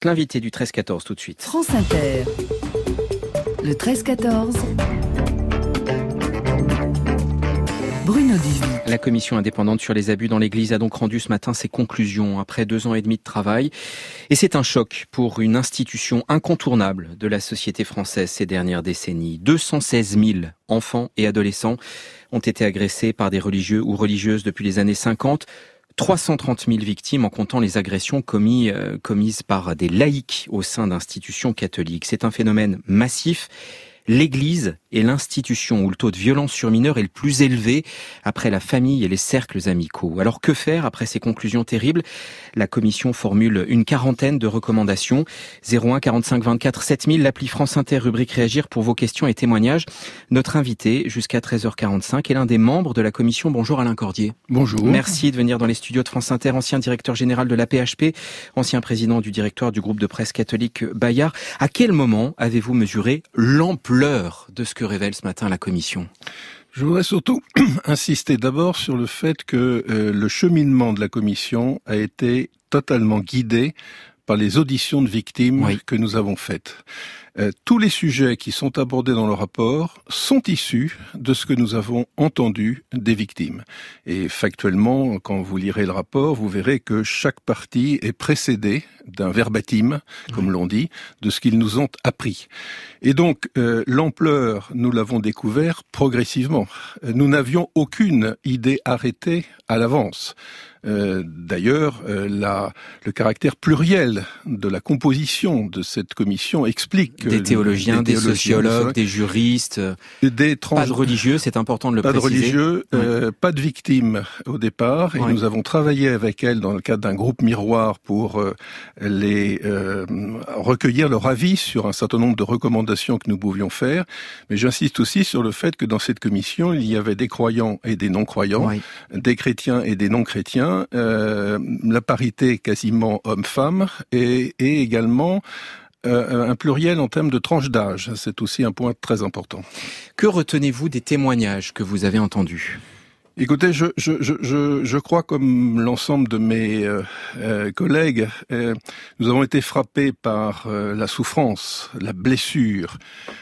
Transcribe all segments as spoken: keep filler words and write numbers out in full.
L'invité du treize quatorze tout de suite. France Inter, le treize quatorze, Bruno Duvis. La commission indépendante sur les abus dans l'Église a donc rendu ce matin ses conclusions après deux ans et demi de travail. Et c'est un choc pour une institution incontournable de la société française ces dernières décennies. deux cent seize mille enfants et adolescents ont été agressés par des religieux ou religieuses depuis les années cinquante. trois cent trente mille victimes en comptant les agressions commis, euh, commises par des laïcs au sein d'institutions catholiques. C'est un phénomène massif. L'Église est l'institution où le taux de violence sur mineurs est le plus élevé après la famille et les cercles amicaux. Alors que faire après ces conclusions terribles ? La commission formule une quarantaine de recommandations. zéro un quarante-cinq vingt-quatre sept mille, l'appli France Inter, rubrique Réagir pour vos questions et témoignages. Notre invité jusqu'à treize heures quarante-cinq est l'un des membres de la commission. Bonjour Alain Cordier. Bonjour. Merci de venir dans les studios de France Inter, ancien directeur général de l'A P H P, ancien président du directoire du groupe de presse catholique Bayard. À quel moment avez-vous mesuré l'ampleur de ce que révèle ce matin la commission ? Je voudrais surtout insister d'abord sur le fait que euh, le cheminement de la commission a été totalement guidé par les auditions de victimes oui. que nous avons faites. Euh, tous les sujets qui sont abordés dans le rapport sont issus de ce que nous avons entendu des victimes. Et factuellement, quand vous lirez le rapport, vous verrez que chaque partie est précédée d'un verbatim, comme mmh. l'on dit, de ce qu'ils nous ont appris. Et donc, euh, l'ampleur, nous l'avons découvert progressivement. Nous n'avions aucune idée arrêtée à l'avance. Euh, d'ailleurs, euh, la, le caractère pluriel de la composition de cette commission explique que des théologiens, des, des sociologues, des juristes, des trans... pas de religieux, c'est important de le pas préciser. Pas de religieux, ouais. euh, pas de victimes au départ, et ouais. nous avons travaillé avec elles dans le cadre d'un groupe miroir pour euh, les euh, recueillir leur avis sur un certain nombre de recommandations que nous pouvions faire. Mais j'insiste aussi sur le fait que dans cette commission, il y avait des croyants et des non-croyants, ouais. des chrétiens et des non-chrétiens. Euh, la parité quasiment homme-femme et, et également euh, un pluriel en termes de tranche d'âge. C'est aussi un point très important. Que retenez-vous des témoignages que vous avez entendus ? Écoutez, je, je, je, je crois comme l'ensemble de mes euh, euh, collègues, euh, nous avons été frappés par euh, la souffrance, la blessure,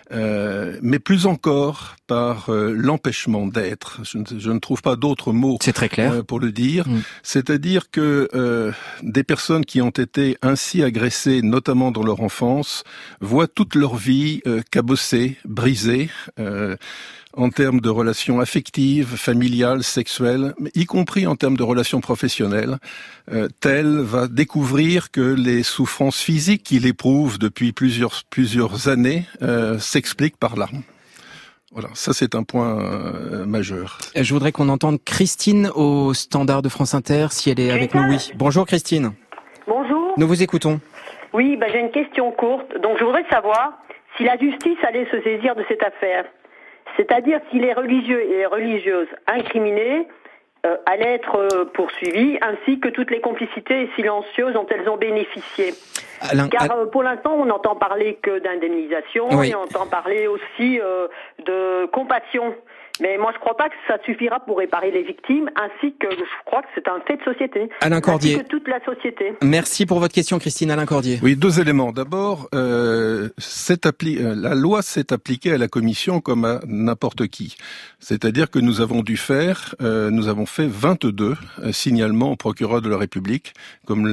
euh, mais plus encore par euh, l'empêchement d'être. Je ne, je ne trouve pas d'autres mots C'est très clair. Euh, pour le dire. Mmh. C'est-à-dire que euh, des personnes qui ont été ainsi agressées, notamment dans leur enfance, voient toute leur vie euh, cabossée, brisée, euh, en termes de relations affectives, familiales, sexuelles, y compris en termes de relations professionnelles. Euh, telle va découvrir que les souffrances physiques qu'il éprouve depuis plusieurs, plusieurs années euh, s'expliquent par là. Voilà, ça c'est un point euh, majeur. Je voudrais qu'on entende Christine au standard de France Inter, si elle est avec nous. Oui. Bonjour Christine. Bonjour. Nous vous écoutons. Oui, ben, j'ai une question courte. Donc je voudrais savoir si la justice allait se saisir de cette affaire. C'est-à-dire si les religieux et les religieuses incriminés euh, allaient être euh, poursuivis, ainsi que toutes les complicités silencieuses dont elles ont bénéficié. Alain, Car euh, pour l'instant, on n'entend parler que d'indemnisation, oui. et on entend parler aussi euh, de compassion. Mais moi, je ne crois pas que ça suffira pour réparer les victimes, ainsi que je crois que c'est un fait de société. Alain Cordier. Ainsi que toute la société. Merci pour votre question, Christine. Alain Cordier. Oui, deux éléments. D'abord, euh, cette appli- euh, la loi s'est appliquée à la commission comme à n'importe qui. C'est-à-dire que nous avons dû faire, euh, nous avons fait vingt-deux euh, signalements au procureur de la République, comme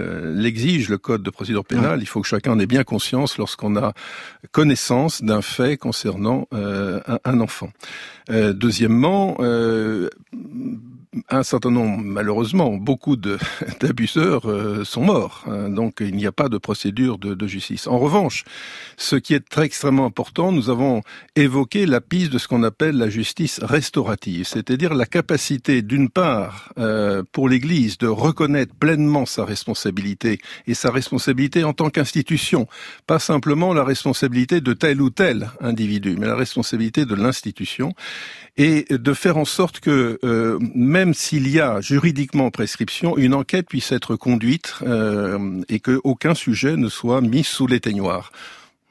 l'exige le Code de procédure pénale. Ouais. Il faut que chacun en ait bien conscience lorsqu'on a connaissance d'un fait concernant euh, un, un enfant. Euh, deuxièmement, euh, un certain nombre, malheureusement, beaucoup de, d'abuseurs euh, sont morts. Hein, donc, il n'y a pas de procédure de, de justice. En revanche, ce qui est très extrêmement important, nous avons évoqué la piste de ce qu'on appelle la justice restaurative, c'est-à-dire la capacité, d'une part, euh, pour l'Église de reconnaître pleinement sa responsabilité et sa responsabilité en tant qu'institution, pas simplement la responsabilité de tel ou tel individu, mais la responsabilité de l'institution, et de faire en sorte que, euh, même s'il y a juridiquement prescription, une enquête puisse être conduite euh, et qu'aucun sujet ne soit mis sous l'éteignoir.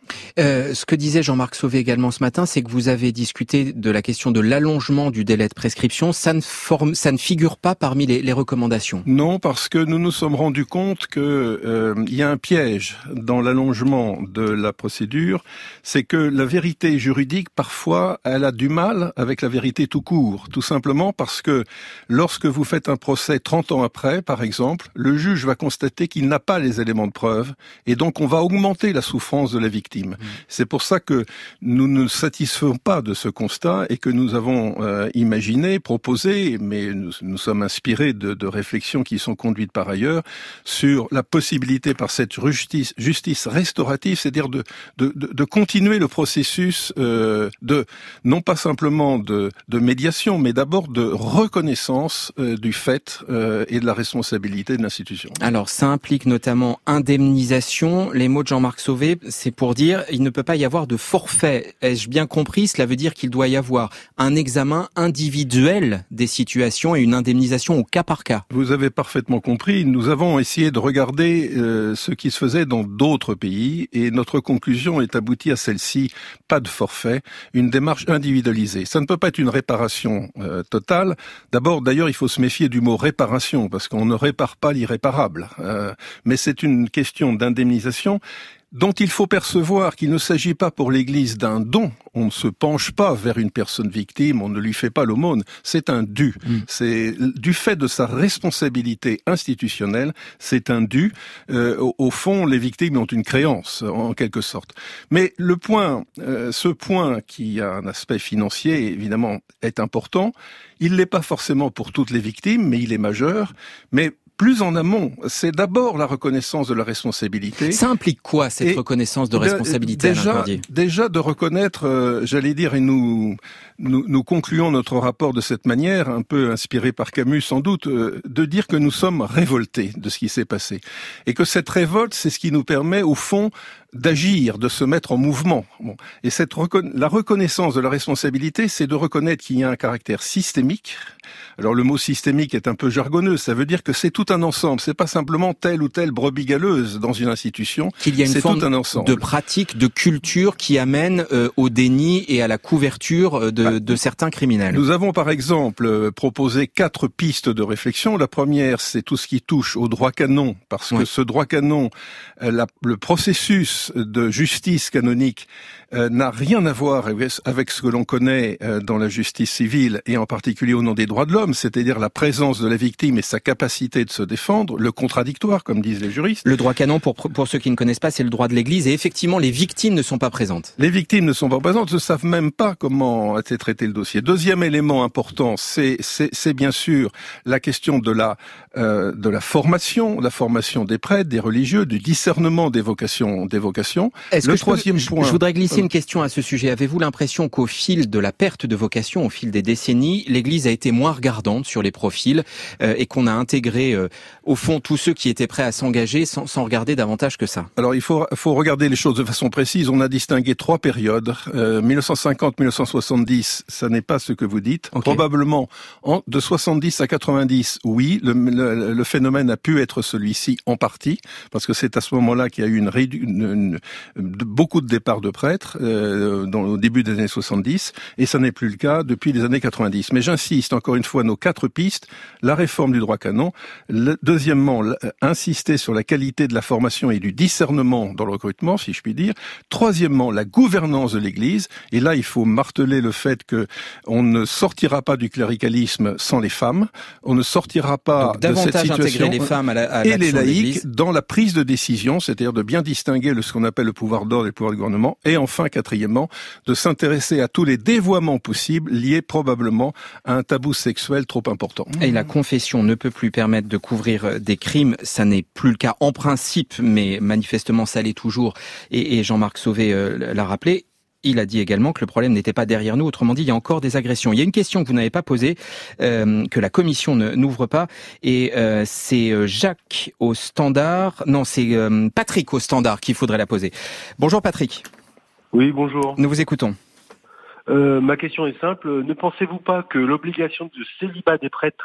Euh, ce que disait Jean-Marc Sauvé également ce matin, c'est que vous avez discuté de la question de l'allongement du délai de prescription. Ça ne, forme, ça ne figure pas parmi les, les recommandations. Non, parce que nous nous sommes rendus compte que euh, il y a un piège dans l'allongement de la procédure, c'est que la vérité juridique, parfois, elle a du mal avec la vérité tout court. Tout simplement parce que lorsque vous faites un procès trente ans après, par exemple, le juge va constater qu'il n'a pas les éléments de preuve, et donc on va augmenter la souffrance de la victime. Mmh. C'est pour ça que nous ne satisfaisons pas de ce constat et que nous avons euh, imaginé, proposé, mais nous, nous sommes inspirés de, de réflexions qui sont conduites par ailleurs sur la possibilité par cette justice, justice restaurative, c'est-à-dire de, de, de, de continuer le processus euh, de, non pas simplement de, de médiation, mais d'abord de reconnaissance euh, du fait euh, et de la responsabilité de l'institution. Alors, ça implique notamment indemnisation. Les mots de Jean-Marc Sauvé, c'est pour dire il ne peut pas y avoir de forfait. Ai-je bien compris? Cela veut dire qu'il doit y avoir un examen individuel des situations et une indemnisation au cas par cas. Vous avez parfaitement compris. Nous avons essayé de regarder euh, ce qui se faisait dans d'autres pays et notre conclusion est aboutie à celle-ci. Pas de forfait, une démarche individualisée. Ça ne peut pas être une réparation euh, totale. D'abord, d'ailleurs, il faut se méfier du mot réparation parce qu'on ne répare pas l'irréparable. Euh, mais c'est une question d'indemnisation dont il faut percevoir qu'il ne s'agit pas pour l'Église d'un don. On ne se penche pas vers une personne victime, on ne lui fait pas l'aumône. C'est un dû. Mmh. C'est du fait de sa responsabilité institutionnelle, c'est un dû. Euh, au, au fond, les victimes ont une créance, en quelque sorte. Mais le point, euh, ce point qui a un aspect financier, évidemment, est important. Il l'est pas forcément pour toutes les victimes, mais il est majeur. Mais plus en amont, c'est d'abord la reconnaissance de la responsabilité. Ça implique quoi, cette et reconnaissance de responsabilité, déjà, Alain Cordier ? Déjà de reconnaître, euh, j'allais dire, et nous, nous nous concluons notre rapport de cette manière, un peu inspiré par Camus sans doute, euh, de dire que nous sommes révoltés de ce qui s'est passé. Et que cette révolte, c'est ce qui nous permet, au fond, d'agir, de se mettre en mouvement. Bon. Et cette reconna- la reconnaissance de la responsabilité, c'est de reconnaître qu'il y a un caractère systémique. Alors le mot systémique est un peu jargonneux, ça veut dire que c'est tout un ensemble, c'est pas simplement telle ou telle brebis galeuse dans une institution, qu'il y a une c'est forme tout un ensemble de pratique, de culture qui amène euh, au déni et à la couverture de, bah, de certains criminels. Nous avons par exemple proposé quatre pistes de réflexion. La première, c'est tout ce qui touche au droit canon, parce oui. que ce droit canon, la, le processus de justice canonique euh, n'a rien à voir avec ce que l'on connaît euh, dans la justice civile, et en particulier au nom des droits de l'homme, c'est-à-dire la présence de la victime et sa capacité de se défendre, le contradictoire, comme disent les juristes. Le droit canon, pour, pour ceux qui ne connaissent pas, c'est le droit de l'Église, et effectivement, les victimes ne sont pas présentes. Les victimes ne sont pas présentes, ne savent même pas comment a été traité le dossier. Deuxième élément important, c'est, c'est, c'est bien sûr la question de la, euh, de la formation, la formation des prêtres, des religieux, du discernement des vocations, des vocations. Est-ce le que troisième je, point. Je voudrais glisser une question à ce sujet. Avez-vous l'impression qu'au fil de la perte de vocation, au fil des décennies, l'Église a été moins regardante sur les profils euh, et qu'on a intégré, euh, au fond, tous ceux qui étaient prêts à s'engager sans, sans regarder davantage que ça? Alors, il faut, faut regarder les choses de façon précise. On a distingué trois périodes. Euh, mille neuf cent cinquante à mille neuf cent soixante-dix, ça n'est pas ce que vous dites. Okay. Probablement, en, de soixante-dix à quatre-vingt-dix, oui, le, le, le phénomène a pu être celui-ci en partie, parce que c'est à ce moment-là qu'il y a eu une, rédu- une, une, une beaucoup de départs de prêtres euh, dans, au début des années soixante-dix, et ça n'est plus le cas depuis les années quatre-vingt-dix. Mais j'insiste encore une fois, nos quatre pistes, la réforme du droit canon, le, deuxièmement, insister sur la qualité de la formation et du discernement dans le recrutement, si je puis dire. Troisièmement, la gouvernance de l'Église, et là il faut marteler le fait que on ne sortira pas du cléricalisme sans les femmes, on ne sortira pas Donc, de cette situation intégrer les femmes à la, à et les laïcs de dans la prise de décision, c'est-à-dire de bien distinguer le, ce qu'on appelle le pouvoir d'ordre et le pouvoir de gouvernement, et enfin, quatrièmement, de s'intéresser à tous les dévoiements possibles liés probablement à un tabou sexuel trop important. Et la confession ne peut plus permettre de couvrir des crimes, ça n'est plus le cas en principe, mais manifestement ça l'est toujours, et, et Jean-Marc Sauvé euh, l'a rappelé. Il a dit également que le problème n'était pas derrière nous, autrement dit, il y a encore des agressions. Il y a une question que vous n'avez pas posée, euh, que la commission ne, n'ouvre pas, et euh, c'est Jacques au standard, non, c'est euh, Patrick au standard qu'il faudrait la poser. Bonjour Patrick. Oui, bonjour. Nous vous écoutons. Euh, ma question est simple. Ne pensez-vous pas que l'obligation de célibat des prêtres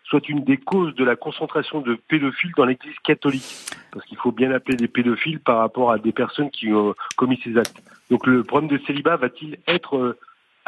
soit une des causes de la concentration de pédophiles dans l'Église catholique. Parce qu'il faut bien appeler des pédophiles par rapport à des personnes qui ont commis ces actes. Donc le problème de célibat va-t-il être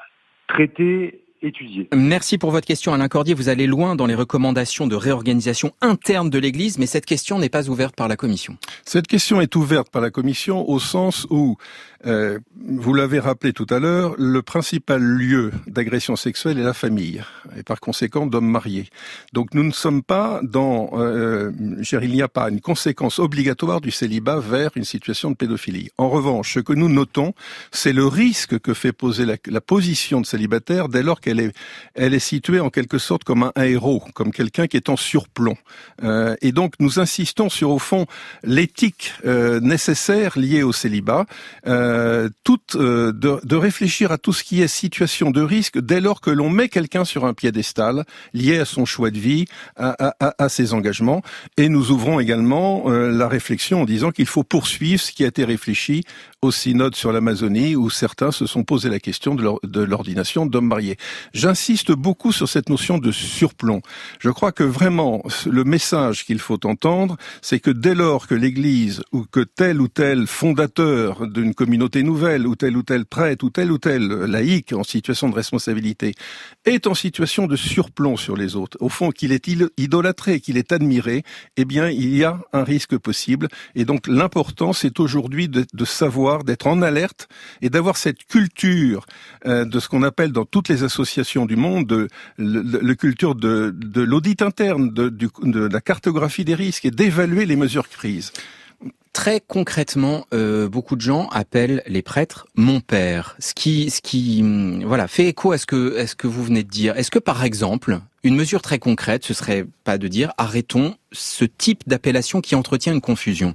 traité, étudié? Merci pour votre question, Alain Cordier. Vous allez loin dans les recommandations de réorganisation interne de l'Église, mais cette question n'est pas ouverte par la Commission. Cette question est ouverte par la Commission au sens où, euh, vous l'avez rappelé tout à l'heure, le principal lieu d'agression sexuelle est la famille, et par conséquent d'hommes mariés. Donc nous ne sommes pas dans... Euh, il n'y a pas une conséquence obligatoire du célibat vers une situation de pédophilie. En revanche, ce que nous notons, c'est le risque que fait poser la, la position de célibataire dès lors qu'elle est, elle est située en quelque sorte comme un, un héros, comme quelqu'un qui est en surplomb. Euh, et donc nous insistons sur, au fond, l'éthique euh, nécessaire liée au célibat, euh, toute, euh, de, de réfléchir à tout ce qui est situation de risque dès lors que l'on met quelqu'un sur un piédestal lié à son choix de vie, à, à, à ses engagements. Et nous ouvrons également euh, la réflexion en disant qu'il faut poursuivre ce qui a été réfléchi au synode sur l'Amazonie, où certains se sont posé la question de, leur, de l'ordination d'hommes mariés. J'insiste beaucoup sur cette notion de surplomb. Je crois que vraiment, le message qu'il faut entendre, c'est que dès lors que l'Église, ou que tel ou tel fondateur d'une communauté nouvelle, ou tel ou tel prêtre, ou tel ou tel laïc en situation de responsabilité, est en situation de surplomb sur les autres, au fond qu'il est idolâtré, qu'il est admiré, eh bien il y a un risque possible. Et donc l'important, c'est aujourd'hui de, de savoir, d'être en alerte et d'avoir cette culture euh, de ce qu'on appelle dans toutes les associations du monde, de, le, le culture de, de l'audit interne, de, du, de la cartographie des risques et d'évaluer les mesures prises. Très concrètement, euh, beaucoup de gens appellent les prêtres mon père, ce qui, ce qui, voilà, fait écho à ce que, à ce que vous venez de dire. Est-ce que par exemple, une mesure très concrète, ce serait pas de dire arrêtons ce type d'appellation qui entretient une confusion?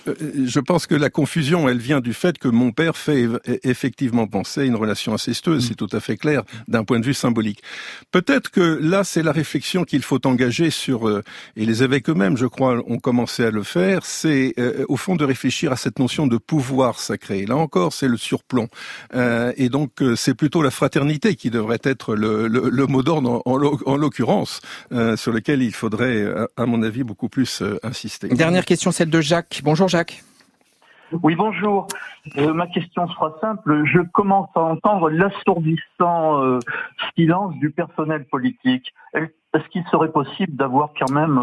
Je pense que la confusion, elle vient du fait que mon père fait effectivement penser à une relation incestueuse, mmh. c'est tout à fait clair d'un point de vue symbolique. Peut-être que là, c'est la réflexion qu'il faut engager sur, et les évêques eux-mêmes, je crois, ont commencé à le faire, c'est euh, au fond de réfléchir à cette notion de pouvoir sacré. Là encore, c'est le surplomb. Euh, et donc, c'est plutôt la fraternité qui devrait être le, le, le mot d'ordre en, en, en l'occurrence, euh, sur lequel il faudrait, à mon avis, beaucoup plus euh, insister. Dernière question, celle de Jacques. Bonjour Jacques. Oui, bonjour. Euh, ma question sera simple. Je commence à entendre l'assourdissant euh, silence du personnel politique. Est-ce qu'il serait possible d'avoir quand même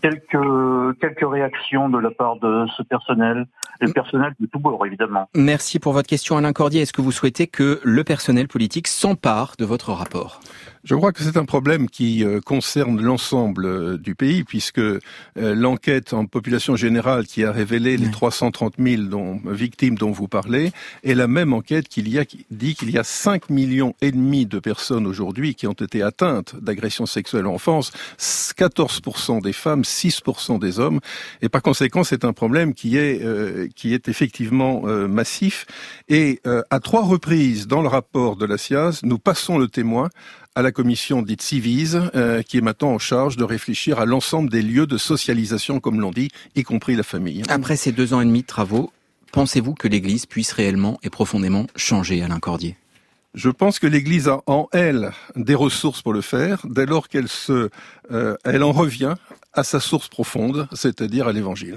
quelques quelques réactions de la part de ce personnel, le personnel de tous bords, évidemment? Merci pour votre question, Alain Cordier. Est-ce que vous souhaitez que le personnel politique s'empare de votre rapport? Je crois que c'est un problème qui euh, concerne l'ensemble euh, du pays, puisque euh, l'enquête en population générale qui a révélé les trois cent trente mille dont, victimes dont vous parlez est la même enquête qu'il y a, qui dit qu'il y a cinq millions et demi de personnes aujourd'hui qui ont été atteintes d'agressions sexuelles en enfance, quatorze pour cent des femmes, six pour cent des hommes, et par conséquent c'est un problème qui est euh, qui est effectivement euh, massif. Et euh, à trois reprises dans le rapport de la C I A S, nous passons le témoin à la commission dite Civise, euh, qui est maintenant en charge de réfléchir à l'ensemble des lieux de socialisation, comme l'on dit, y compris la famille. Après ces deux ans et demi de travaux, pensez-vous que l'Église puisse réellement et profondément changer, Alain Cordier? Je pense que l'Église a en elle des ressources pour le faire, dès lors qu'elle se, euh, elle en revient à sa source profonde, c'est-à-dire à l'Évangile.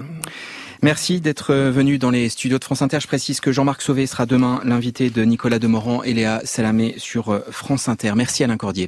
Merci d'être venu dans les studios de France Inter. Je précise que Jean-Marc Sauvé sera demain l'invité de Nicolas Demorand et Léa Salamé sur France Inter. Merci Alain Cordier.